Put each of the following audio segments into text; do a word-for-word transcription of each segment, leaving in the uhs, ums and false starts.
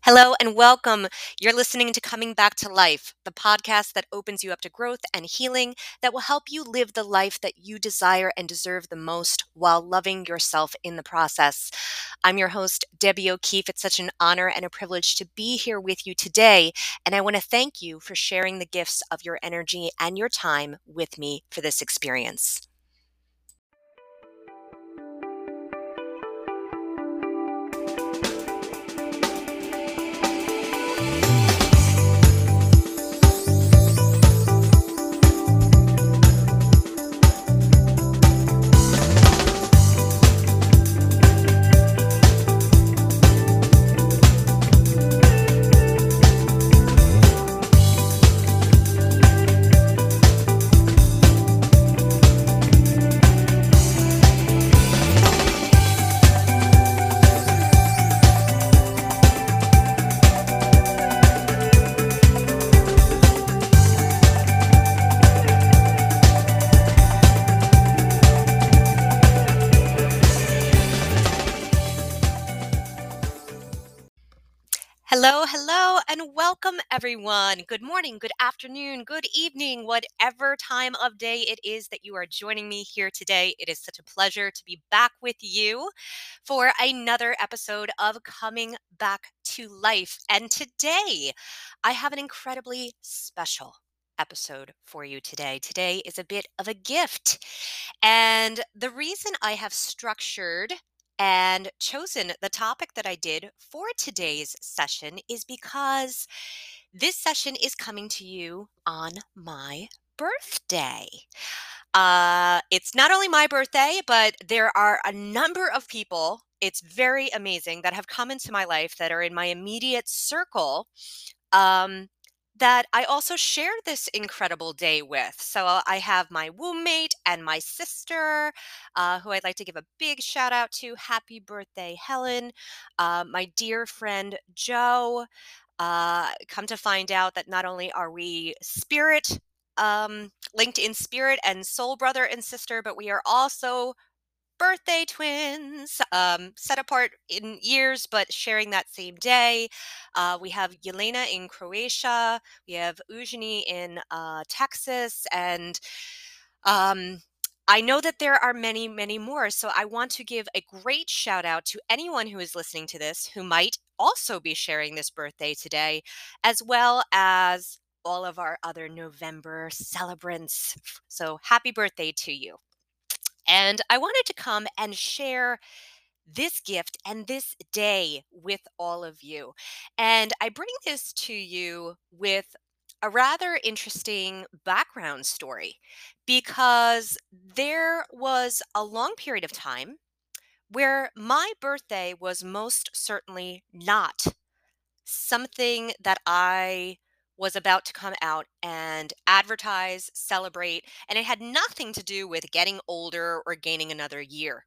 Hello and welcome. You're listening to Coming Back to Life, the podcast that opens you up to growth and healing that will help you live the life that you desire and deserve the most while loving yourself in the process. I'm your host, Debbie O'Keefe. It's such an honor and a privilege to be here with you today. And I want to thank you for sharing the gifts of your energy and your time with me for this experience. Hello, hello, and welcome everyone. Good morning, good afternoon, good evening, whatever time of day it is that you are joining me here today. It is such a pleasure to be back with you for another episode of Coming Back to Life. And today, I have an incredibly special episode for you today. Today is a bit of a gift. And the reason I have structured and chosen the topic that I did for today's session is because this session is coming to you on my birthday. Uh, it's not only my birthday, but there are a number of people, it's very amazing, that have come into my life that are in my immediate circle. Um, that I also share this incredible day with. So uh, I have my womb mate and my sister, uh, who I'd like to give a big shout out to. Happy birthday, Helen. Uh, my dear friend, Joe. Uh, come to find out that not only are we spirit, um, linked in spirit and soul brother and sister, but we are also birthday twins, um, set apart in years, but sharing that same day. Uh, we have Yelena in Croatia. We have Eugenie in uh, Texas. And um, I know that there are many, many more. So I want to give a great shout out to anyone who is listening to this who might also be sharing this birthday today, as well as all of our other November celebrants. So happy birthday to you. And I wanted to come and share this gift and this day with all of you. And I bring this to you with a rather interesting background story because there was a long period of time where my birthday was most certainly not something that I was about to come out and advertise, celebrate, and it had nothing to do with getting older or gaining another year.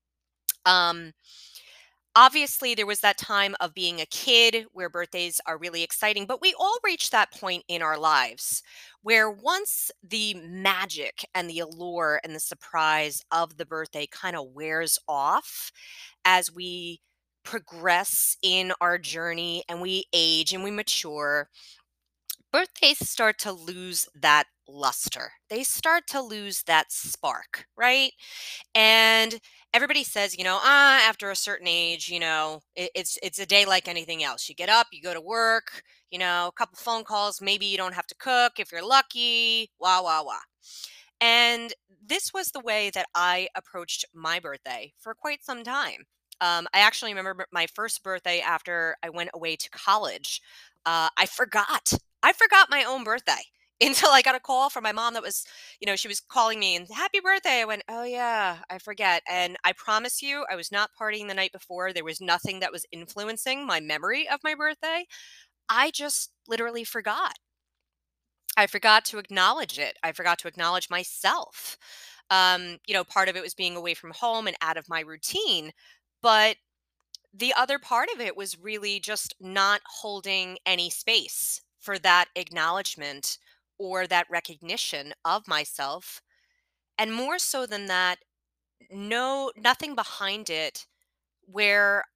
Um, Obviously, there was that time of being a kid where birthdays are really exciting, but we all reach that point in our lives where once the magic and the allure and the surprise of the birthday kind of wears off as we progress in our journey and we age and we mature, birthdays start to lose that luster. They start to lose that spark, right? And everybody says, you know, ah, after a certain age, you know, it, it's it's a day like anything else. You get up, you go to work, you know, a couple phone calls, maybe you don't have to cook if you're lucky, wah wah wah. And this was the way that I approached my birthday for quite some time. Um, I actually remember my first birthday after I went away to college. Uh, I forgot. I forgot my own birthday until I got a call from my mom that was, you know, she was calling me and happy birthday. I went, oh yeah, I forget. And I promise you, I was not partying the night before. There was nothing that was influencing my memory of my birthday. I just literally forgot. I forgot to acknowledge it. I forgot to acknowledge myself. Um, you know, part of it was being away from home and out of my routine. But the other part of it was really just not holding any space for that acknowledgement or that recognition of myself. And more so than that, no, nothing behind it where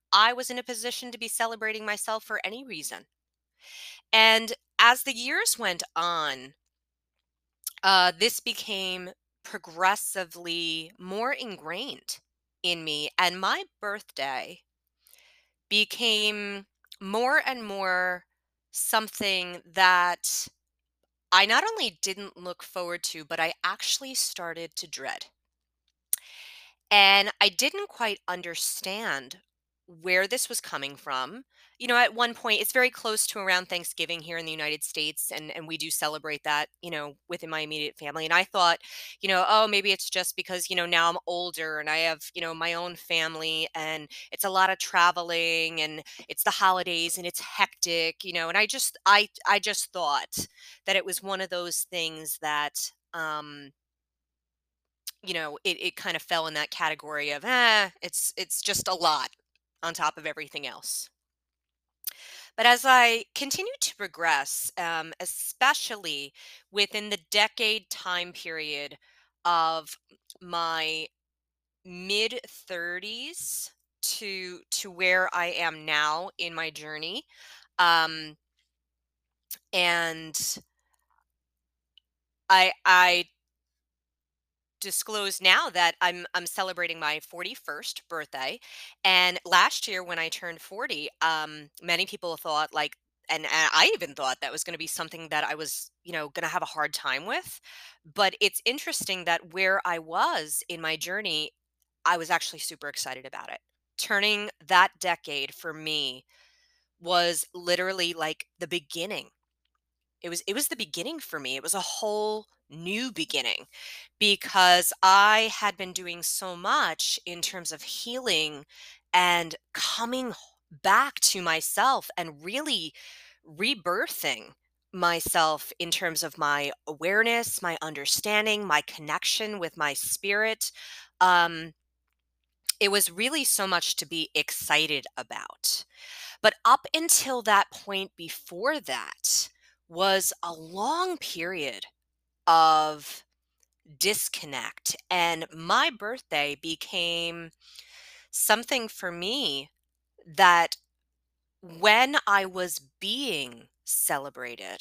I was in a position to be celebrating myself for any reason. And as the years went on, uh, this became progressively more ingrained in me. And my birthday became more and more something that I not only didn't look forward to, but I actually started to dread. And I didn't quite understand where this was coming from. You know, at one point, it's very close to around Thanksgiving here in the United States, and, and we do celebrate that, you know, within my immediate family. And I thought, you know, oh, maybe it's just because, you know, now I'm older and I have, you know, my own family and it's a lot of traveling and it's the holidays and it's hectic, you know, and I just, I, I just thought that it was one of those things that, um, you know, it it kind of fell in that category of, eh, it's it's just a lot on top of everything else. But as I continued to progress, um, especially within the decade time period of my mid thirties to to where I am now in my journey, um, and I I disclose now that I'm I'm celebrating my forty-first birthday. And last year when I turned forty, um many people thought like and, and I even thought that was going to be something that I was, you know, going to have a hard time with. But it's interesting that where I was in my journey, I was actually super excited about it. Turning that decade for me was literally like the beginning. It was it was the beginning for me. It was a whole new beginning because I had been doing so much in terms of healing and coming back to myself and really rebirthing myself in terms of my awareness, my understanding, my connection with my spirit. Um, it was really so much to be excited about. But up until that point before that was a long period of disconnect. And my birthday became something for me that when I was being celebrated,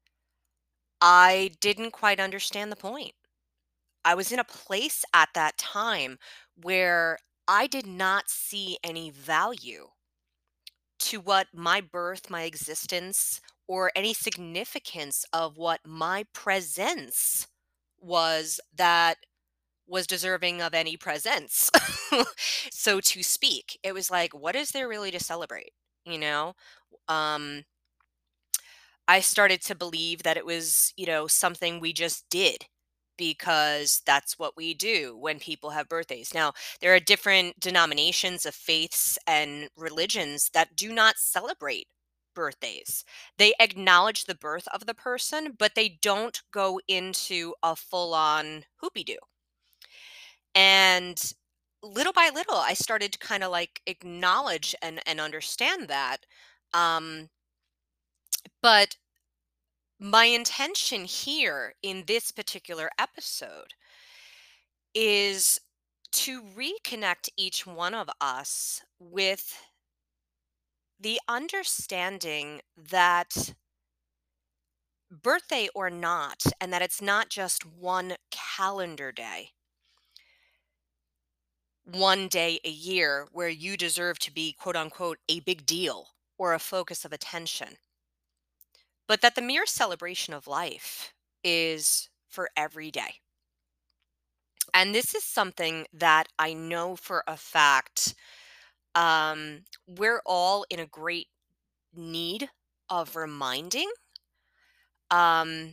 I didn't quite understand the point. I was in a place at that time where I did not see any value to what my birth, my existence, or any significance of what my presence was that was deserving of any presence, so to speak. It was like, what is there really to celebrate? You know, um, I started to believe that it was, you know, something we just did because that's what we do when people have birthdays. Now, there are different denominations of faiths and religions that do not celebrate birthdays. They acknowledge the birth of the person, but they don't go into a full on hoopy doo. And little by little, I started to kind of like acknowledge and, and understand that. Um, but my intention here in this particular episode is to reconnect each one of us with the understanding that birthday or not, and that it's not just one calendar day, one day a year where you deserve to be, quote unquote, a big deal or a focus of attention, but that the mere celebration of life is for every day. And this is something that I know for a fact, um, we're all in a great need of reminding. Um,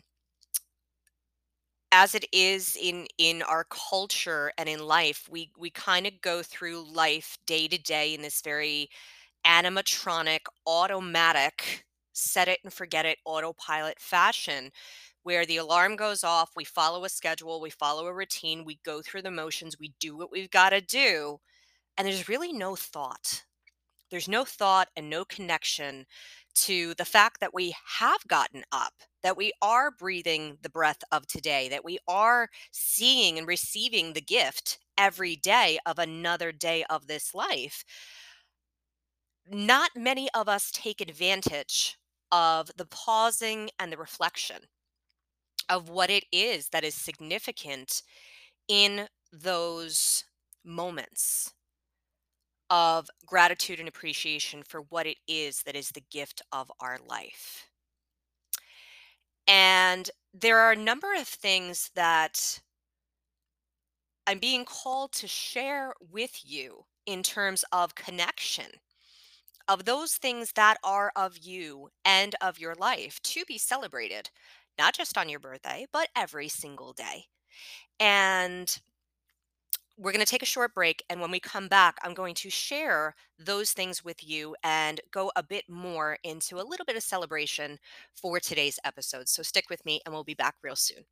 as it is in in our culture and in life, we we kind of go through life day to day in this very animatronic, automatic, set it and forget it autopilot fashion where the alarm goes off, we follow a schedule, we follow a routine, we go through the motions, we do what we've got to do, and there's really no thought. There's no thought and no connection to the fact that we have gotten up, that we are breathing the breath of today, that we are seeing and receiving the gift every day of another day of this life. not many of us take advantage of the pausing and the reflection of what it is that is significant in those moments of gratitude and appreciation for what it is that is the gift of our life. And there are a number of things that I'm being called to share with you in terms of connection, of those things that are of you and of your life to be celebrated, not just on your birthday, but every single day. And we're going to take a short break. And when we come back, I'm going to share those things with you and go a bit more into a little bit of celebration for today's episode. So stick with me and we'll be back real soon.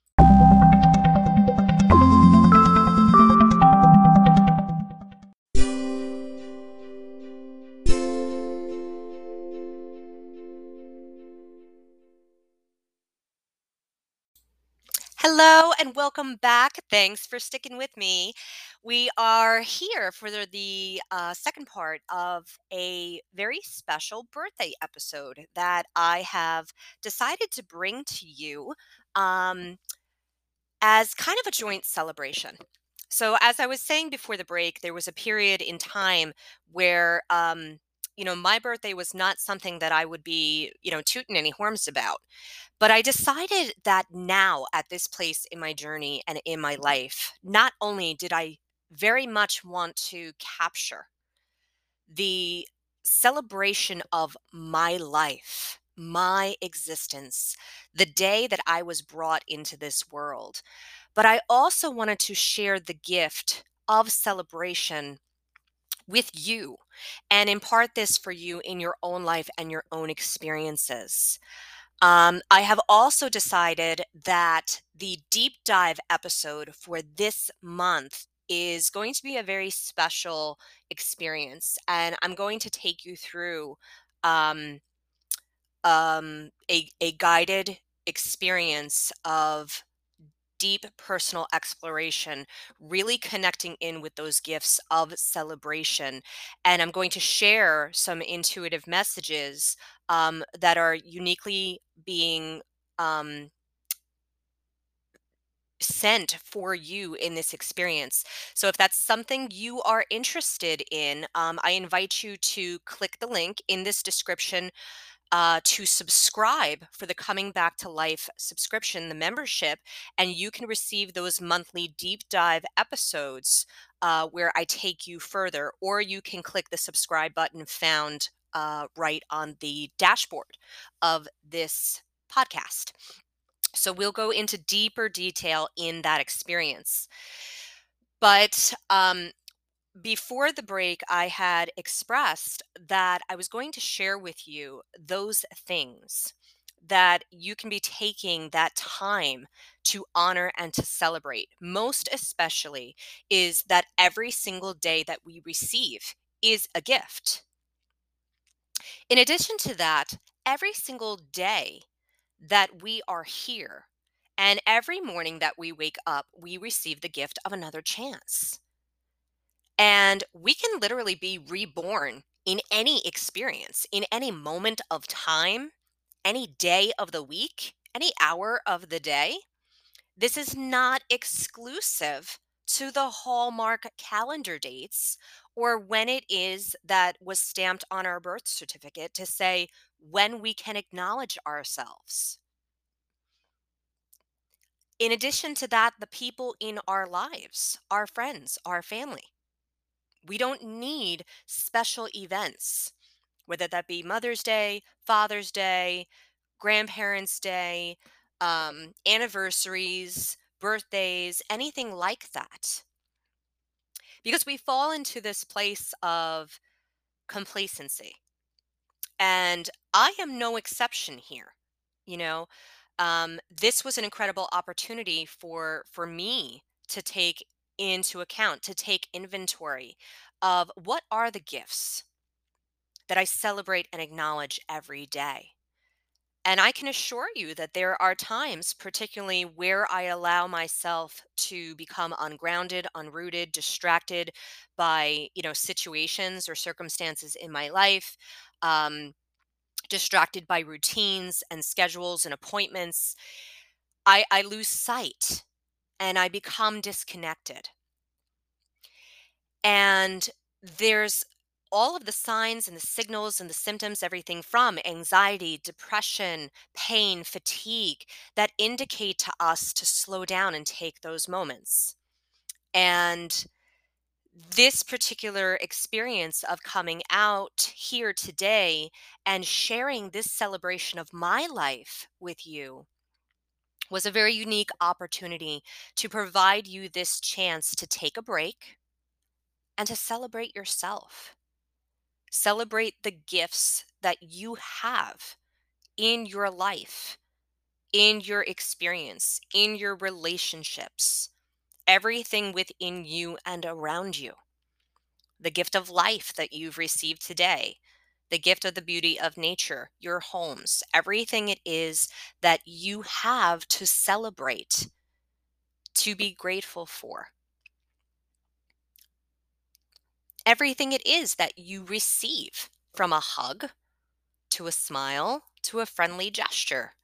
Hello and welcome back. Thanks for sticking with me. We are here for the, the uh, second part of a very special birthday episode that I have decided to bring to you um, as kind of a joint celebration. So, as I was saying before the break, there was a period in time where, um, you know, my birthday was not something that I would be, you know, tooting any horns about. But I decided that now, at this place in my journey and in my life, not only did I very much want to capture the celebration of my life, my existence, the day that I was brought into this world, but I also wanted to share the gift of celebration with you and impart this for you in your own life and your own experiences. Um, I have also decided that the deep dive episode for this month is going to be a very special experience. And I'm going to take you through um, um, a, a guided experience of deep personal exploration, really connecting in with those gifts of celebration. And I'm going to share some intuitive messages um, that are uniquely being um, sent for you in this experience. So, if that's something you are interested in, um, I invite you to click the link in this description uh, to subscribe for the Coming Back to Life subscription, the membership, and you can receive those monthly deep dive episodes uh, where I take you further, or you can click the subscribe button found uh, right on the dashboard of this podcast. So we'll go into deeper detail in that experience. But um, before the break, I had expressed that I was going to share with you those things that you can be taking that time to honor and to celebrate. Most especially is that every single day that we receive is a gift. In addition to that, every single day that we are here and every morning that we wake up, we receive the gift of another chance. And we can literally be reborn in any experience, in any moment of time, any day of the week, any hour of the day. This is not exclusive to the Hallmark calendar dates or when it is that was stamped on our birth certificate to say when we can acknowledge ourselves. In addition to that, the people in our lives, our friends, our family. We don't need special events, whether that be Mother's Day, Father's Day, Grandparents' Day, um, anniversaries, birthdays, anything like that. Because we fall into this place of complacency. And I am no exception here. You know, um, this was an incredible opportunity for for me to take into account, to take inventory of what are the gifts that I celebrate and acknowledge every day. And I can assure you that there are times, particularly where I allow myself to become ungrounded, unrooted, distracted by, you know, situations or circumstances in my life, um, distracted by routines and schedules and appointments. I, I lose sight and I become disconnected. And there's all of the signs and the signals and the symptoms, everything from anxiety, depression, pain, fatigue, that indicate to us to slow down and take those moments. And this particular experience of coming out here today and sharing this celebration of my life with you was a very unique opportunity to provide you this chance to take a break and to celebrate yourself. Celebrate the gifts that you have in your life, in your experience, in your relationships, everything within you and around you. The gift of life that you've received today, the gift of the beauty of nature, your homes, everything it is that you have to celebrate, to be grateful for. Everything it is that you receive, from a hug to a smile to a friendly gesture.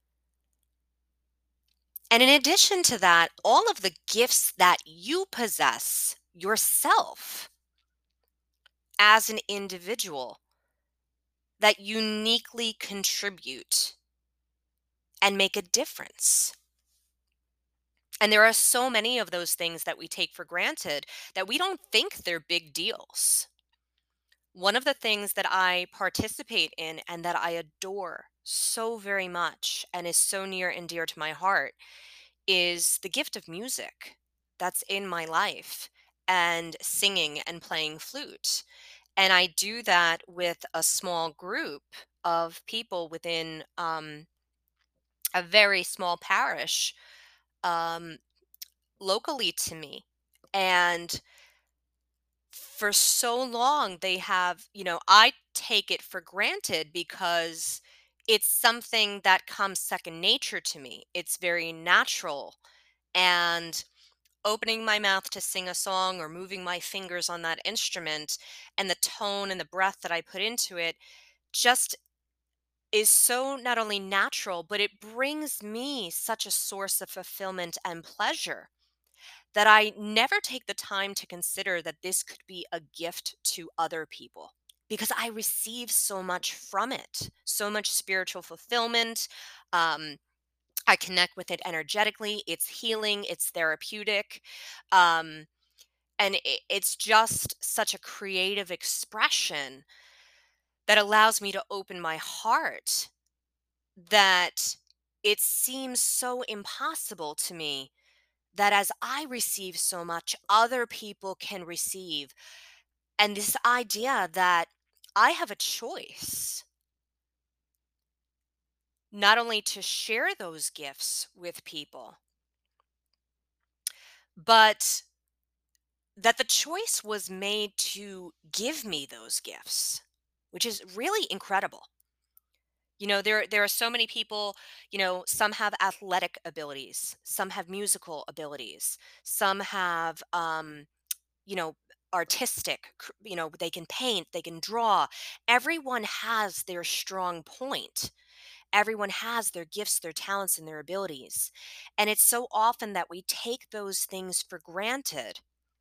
And in addition to that, all of the gifts that you possess yourself as an individual that uniquely contribute and make a difference. And there are so many of those things that we take for granted that we don't think they're big deals. One of the things that I participate in and that I adore so very much and is so near and dear to my heart is the gift of music that's in my life, and singing and playing flute. And I do that with a small group of people within um, a very small parish, um, locally to me. And for so long, they have, you know, I take it for granted because it's something that comes second nature to me. It's very natural. And opening my mouth to sing a song or moving my fingers on that instrument and the tone and the breath that I put into it just is so not only natural, but it brings me such a source of fulfillment and pleasure that I never take the time to consider that this could be a gift to other people, because I receive so much from it, so much spiritual fulfillment. Um, I connect with it energetically. It's healing, it's therapeutic. Um, and it, it's just such a creative expression that allows me to open my heart, that it seems so impossible to me that as I receive so much, other people can receive. And this idea that I have a choice not only to share those gifts with people, but that the choice was made to give me those gifts, which is really incredible. You know, there there are so many people, you know, some have athletic abilities, some have musical abilities, some have um, you know, artistic, cr- you know, they can paint, they can draw. Everyone has their strong point. Everyone has their gifts, their talents, and their abilities. And it's so often that we take those things for granted,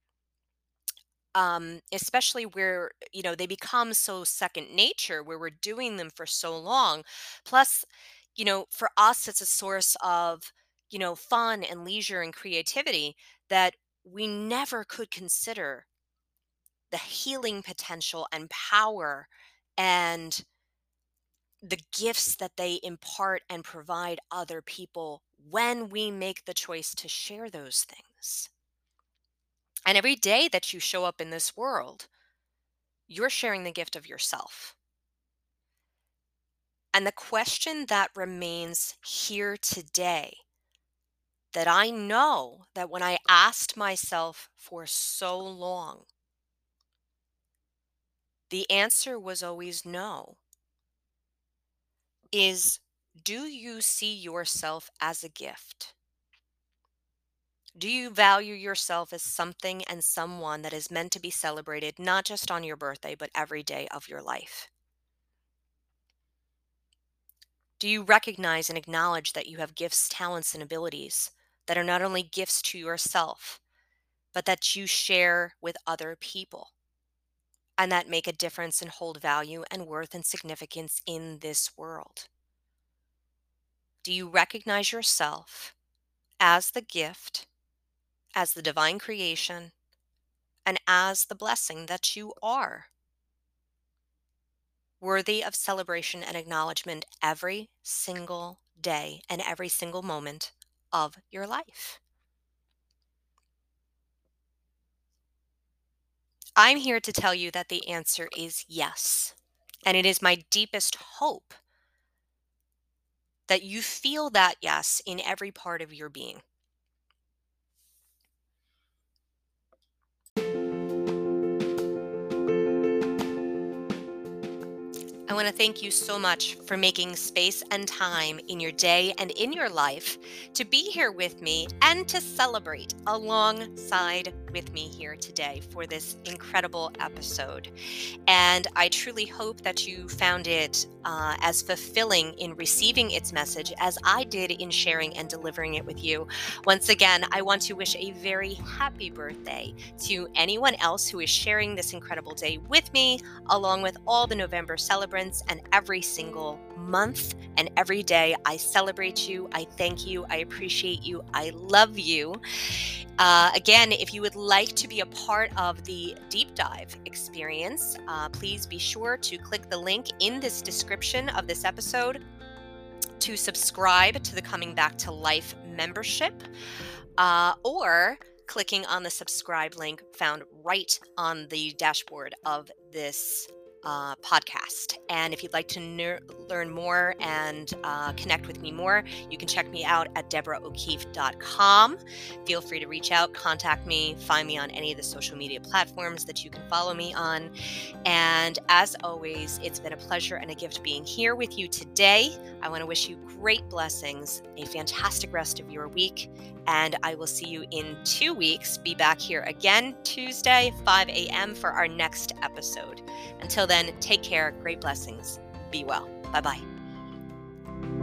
um, especially where, you know, they become so second nature, where we're doing them for so long. Plus, you know, for us, it's a source of, you know, fun and leisure and creativity that we never could consider the healing potential and power and the gifts that they impart and provide other people when we make the choice to share those things. And every day that you show up in this world, you're sharing the gift of yourself. And the question that remains here today, that I know that when I asked myself for so long, the answer was always no, is, Do you see yourself as a gift? Do you value yourself as something and someone that is meant to be celebrated, not just on your birthday, but every day of your life? Do you recognize and acknowledge that you have gifts, talents, and abilities that are not only gifts to yourself, but that you share with other people and that make a difference and hold value and worth and significance in this world? Do you recognize yourself as the gift, as the divine creation, and as the blessing that you are, worthy of celebration and acknowledgement every single day and every single moment of your life? I'm here to tell you that the answer is yes. And it is my deepest hope that you feel that yes in every part of your being. I want to thank you so much for making space and time in your day and in your life to be here with me and to celebrate alongside with me here today for this incredible episode. And I truly hope that you found it uh, as fulfilling in receiving its message as I did in sharing and delivering it with you. Once again, I want to wish a very happy birthday to anyone else who is sharing this incredible day with me, along with all the November celebrants and every single month and every day. I celebrate you. I thank you. I appreciate you. I love you. Uh, again, if you would like to be a part of the deep dive experience, uh, please be sure to click the link in this description of this episode to subscribe to the Coming Back to Life membership, uh, or clicking on the subscribe link found right on the dashboard of this uh, podcast. And if you'd like to ner- learn more and uh, connect with me more, you can check me out at deborah o'keefe dot com. Feel free to reach out, contact me, find me on any of the social media platforms that you can follow me on. And as always, it's been a pleasure and a gift being here with you today. I want to wish you great blessings, a fantastic rest of your week, and I will see you in two weeks. Be back here again Tuesday, five a.m. for our next episode. Until then, take care, great blessings, be well. Bye-bye.